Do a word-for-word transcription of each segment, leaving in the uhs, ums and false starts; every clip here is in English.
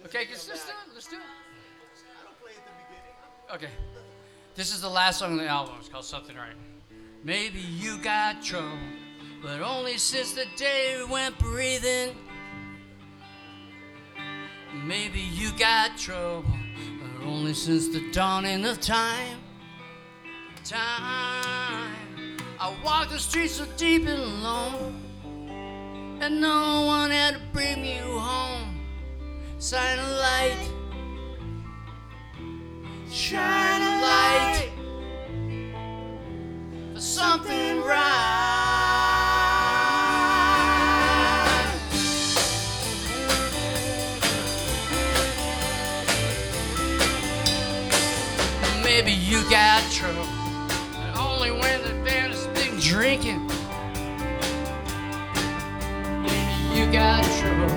Okay, let's, let's do it. Let's do it. Okay. This is the last song on the album. It's called Something Right. Maybe you got trouble, but only since the day we went breathing. Maybe you got trouble, but only since the dawning of time. Time. I walked the streets so deep and alone, and no one had to bring you home. Shine a light, shine a light for something right. Maybe you got trouble, but only when the band has been drinking. Maybe you got trouble.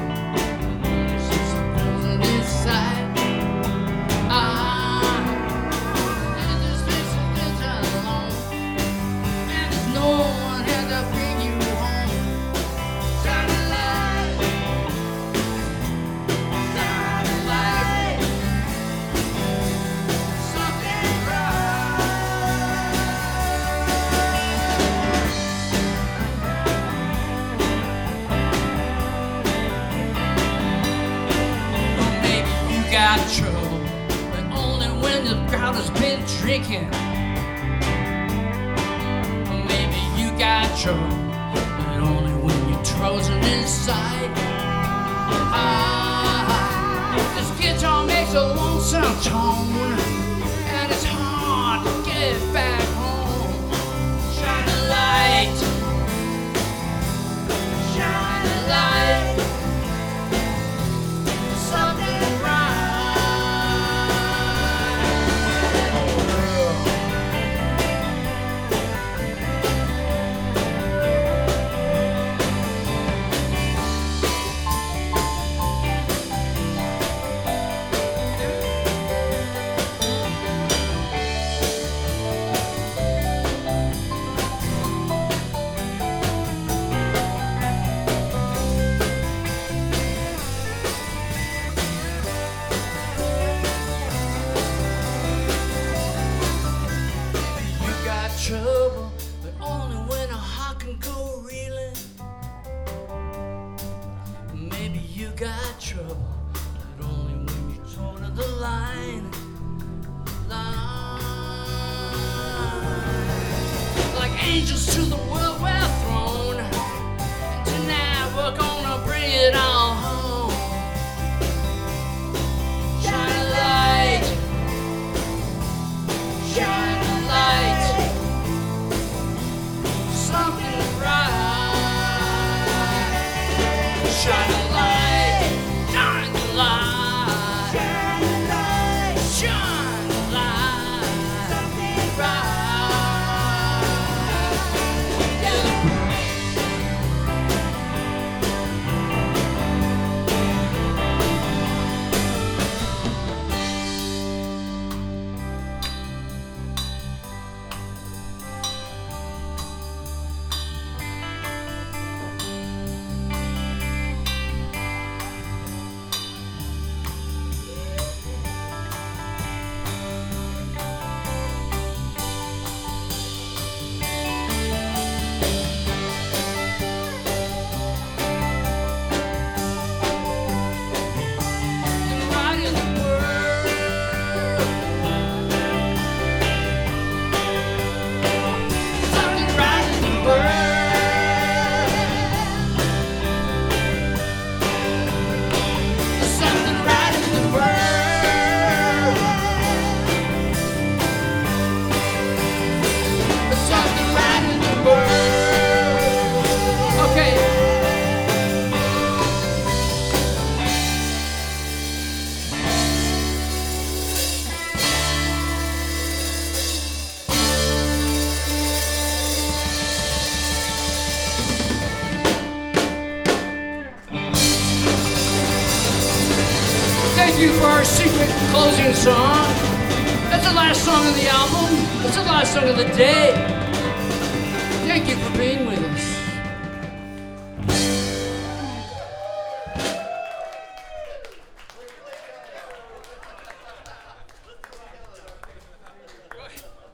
Got trouble, but only when the crowd has been drinking. Maybe you got trouble, but only when you're frozen inside. Ah, this guitar makes a lonesome tone, and it's hard to get back home. Shine a light, shine a light, something right. Trouble, but only when a heart can go reeling. Maybe you got trouble, but only when you toe to the line. Line. Like angels to the world we're thrown, and tonight we're gonna bring it all home. Shine a light, shine a light. Something right. Shine a light, shine a light, shine a light, shine a light. Something right. Yeah. Thank you for our secret closing song. That's the last song of the album. That's the last song of the day. Thank you for being with us.